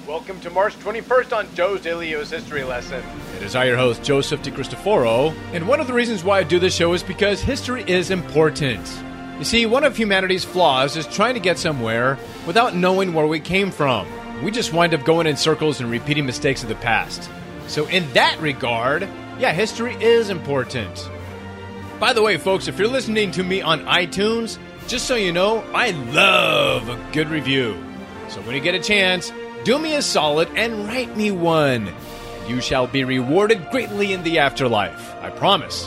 Welcome to March 21st on Joe's Daily U.S. History Lesson. It is I, your host, Joseph DeCristoforo, and one of the reasons why I do this show is because history is important. You see, one of humanity's flaws is trying to get somewhere without knowing where we came from. We just wind up going in circles and repeating mistakes of the past. So in that regard, yeah, history is important. By the way, folks, if you're listening to me on iTunes, just so you know, I love a good review. So when you get a chance, do me a solid and write me one. You shall be rewarded greatly in the afterlife. I promise.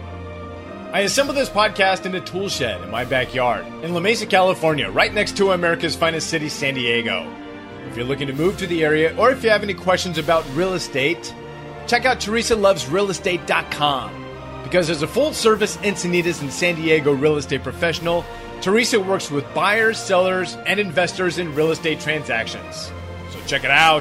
I assembled this podcast in a tool shed in my backyard in La Mesa, California, right next to America's finest city, San Diego. If you're looking to move to the area, or if you have any questions about real estate, check out TeresaLovesRealEstate.com. Because as a full-service Encinitas and San Diego real estate professional, Teresa works with buyers, sellers, and investors in real estate transactions. So check it out,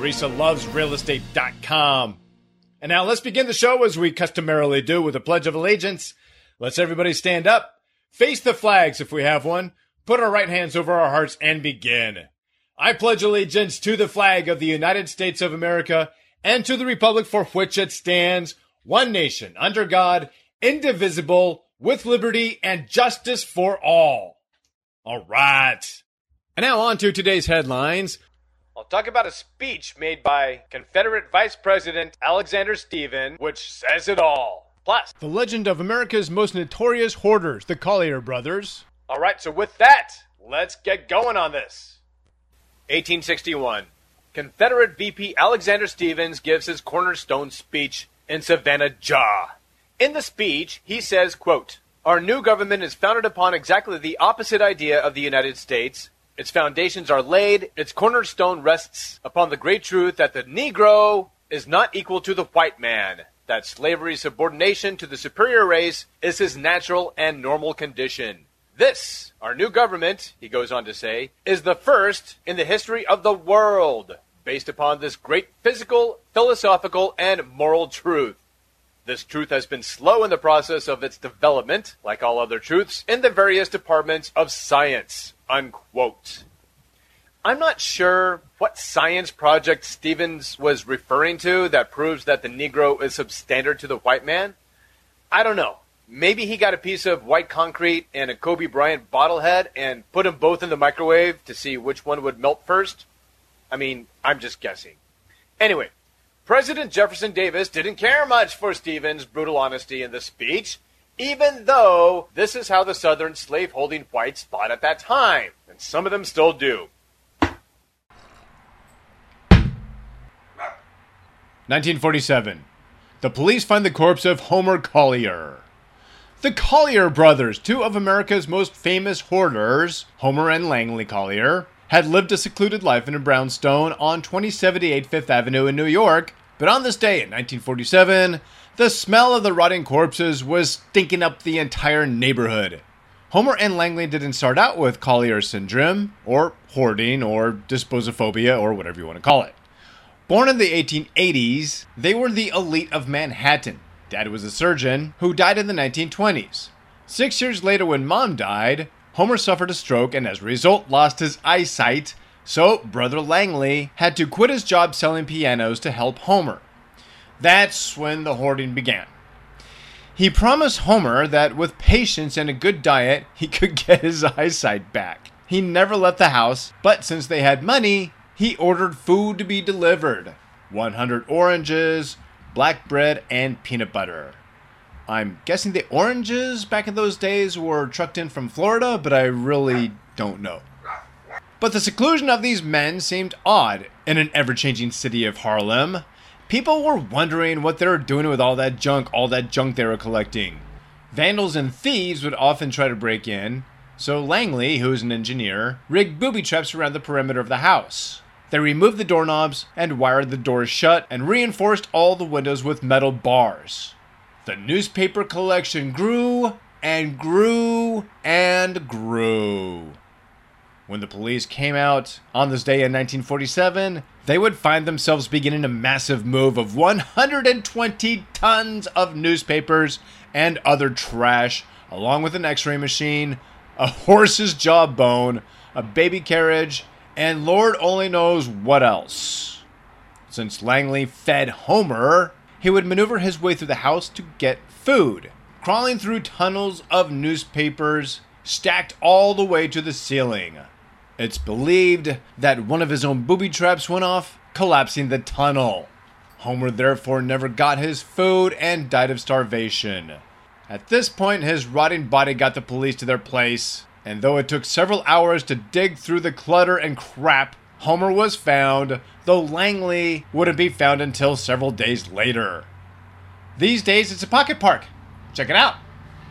TeresaLovesRealEstate.com. And now let's begin the show as we customarily do with a Pledge of Allegiance. Let's everybody stand up, face the flags if we have one, put our right hands over our hearts, and begin. I pledge allegiance to the flag of the United States of America and to the republic for which it stands, one nation, under God, indivisible, with liberty and justice for all. All right. And now on to today's headlines. I'll talk about a speech made by Confederate Vice President Alexander Stephens, which says it all. Plus, the legend of America's most notorious hoarders, the Collier brothers. All right, so with that, let's get going on this. 1861. Confederate VP Alexander Stephens gives his cornerstone speech in Savannah, Georgia. In the speech, he says, quote, "Our new government is founded upon exactly the opposite idea of the United States. Its foundations are laid, its cornerstone rests upon the great truth that the Negro is not equal to the white man, that slavery's subordination to the superior race is his natural and normal condition. This, our new government," he goes on to say, "is the first in the history of the world, based upon this great physical, philosophical, and moral truth. This truth has been slow in the process of its development, like all other truths, in the various departments of science," unquote. I'm not sure what science project Stephens was referring to that proves that the Negro is substandard to the white man. I don't know. Maybe he got a piece of white concrete and a Kobe Bryant bottlehead and put them both in the microwave to see which one would melt first. I mean, I'm just guessing. Anyway, President Jefferson Davis didn't care much for Stephens' brutal honesty in the speech, even though this is how the Southern slave-holding whites thought at that time, and some of them still do. 1947. The police find the corpse of Homer Collier. The Collier brothers, two of America's most famous hoarders, Homer and Langley Collier, had lived a secluded life in a brownstone on 2078 Fifth Avenue in New York, but on this day in 1947, the smell of the rotting corpses was stinking up the entire neighborhood. Homer and Langley didn't start out with Collier syndrome, or hoarding, or disposophobia, or whatever you want to call it. Born in the 1880s, they were the elite of Manhattan. Dad was a surgeon who died in the 1920s. 6 years later, when Mom died, Homer suffered a stroke and as a result lost his eyesight, so Brother Langley had to quit his job selling pianos to help Homer. That's when the hoarding began. He promised Homer that with patience and a good diet, he could get his eyesight back. He never left the house, but since they had money, he ordered food to be delivered. 100 oranges, black bread, and peanut butter. I'm guessing the oranges back in those days were trucked in from Florida, but I really don't know. But the seclusion of these men seemed odd in an ever-changing city of Harlem. People were wondering what they were doing with all that junk they were collecting. Vandals and thieves would often try to break in, so Langley, who was an engineer, rigged booby traps around the perimeter of the house. They removed the doorknobs and wired the doors shut and reinforced all the windows with metal bars. The newspaper collection grew and grew and grew. When the police came out on this day in 1947, they would find themselves beginning a massive move of 120 tons of newspapers and other trash, along with an x-ray machine, a horse's jawbone, a baby carriage, and Lord only knows what else. Since Langley fed Homer, he would maneuver his way through the house to get food, crawling through tunnels of newspapers stacked all the way to the ceiling. It's believed that one of his own booby traps went off, collapsing the tunnel. Homer therefore never got his food and died of starvation. At this point, his rotting body got the police to their place, and though it took several hours to dig through the clutter and crap, Homer was found, though Langley wouldn't be found until several days later. These days, it's a pocket park. Check it out.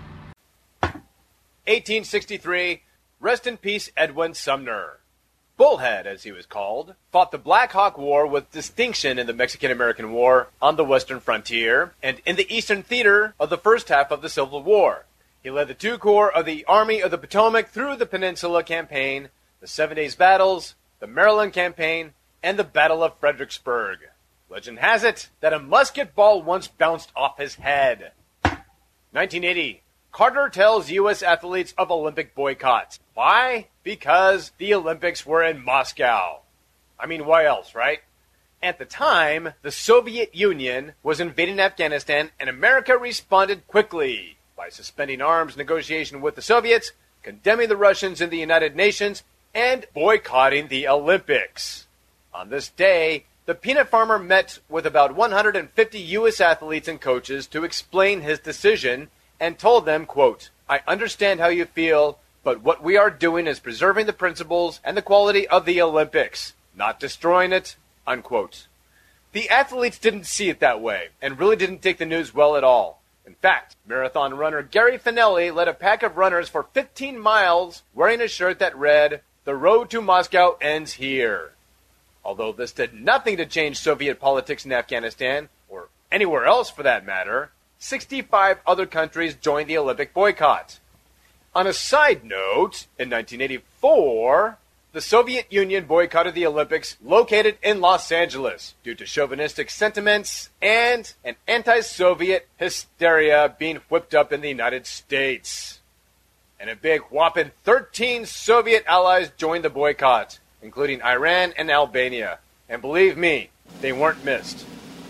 1863, rest in peace Edwin Sumner. Bullhead, as he was called, fought the Black Hawk War with distinction in the Mexican-American War on the western frontier and in the eastern theater of the first half of the Civil War. He led the two corps of the Army of the Potomac through the Peninsula Campaign, the 7 Days Battles, the Maryland Campaign, and the Battle of Fredericksburg. Legend has it that a musket ball once bounced off his head. 1980. Carter tells U.S. athletes of Olympic boycotts. Why? Because the Olympics were in Moscow. I mean, why else, right? At the time, the Soviet Union was invading Afghanistan, and America responded quickly by suspending arms negotiation with the Soviets, condemning the Russians in the United Nations, and boycotting the Olympics. On this day, the peanut farmer met with about 150 U.S. athletes and coaches to explain his decision and told them, quote, "I understand how you feel, but what we are doing is preserving the principles and the quality of the Olympics, not destroying it," unquote. The athletes didn't see it that way and really didn't take the news well at all. In fact, marathon runner Gary Finelli led a pack of runners for 15 miles wearing a shirt that read, "The road to Moscow ends here." Although this did nothing to change Soviet politics in Afghanistan, or anywhere else for that matter, 65 other countries joined the Olympic boycott. On a side note, in 1984, the Soviet Union boycotted the Olympics located in Los Angeles due to chauvinistic sentiments and an anti-Soviet hysteria being whipped up in the United States. And a big whopping 13 Soviet allies joined the boycott, including Iran and Albania. And believe me, they weren't missed.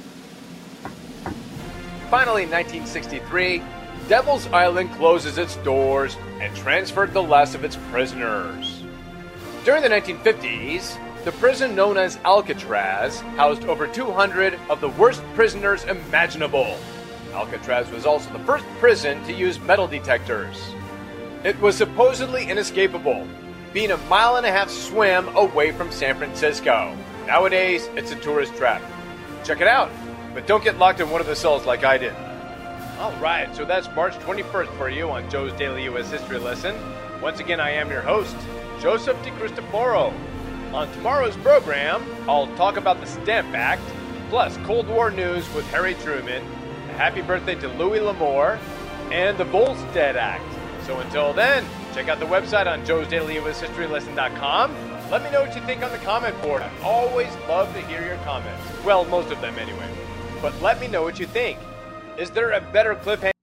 Finally, in 1963, Devil's Island closes its doors and transferred the last of its prisoners. During the 1950s, the prison known as Alcatraz housed over 200 of the worst prisoners imaginable. Alcatraz was also the first prison to use metal detectors. It was supposedly inescapable, being a 1.5-mile swim away from San Francisco. Nowadays, it's a tourist trap. Check it out, but don't get locked in one of the cells like I did. Alright, so that's March 21st for you on Joe's Daily U.S. History Lesson. Once again, I am your host, Joseph DiCristoforo. On tomorrow's program, I'll talk about the Stamp Act, plus Cold War news with Harry Truman, a happy birthday to Louis L'Amour, and the Volstead Act. So until then, check out the website on joesdailyushistorylesson.com. Let me know what you think on the comment board. I always love to hear your comments. Well, most of them anyway. But let me know what you think. Is there a better cliffhanger?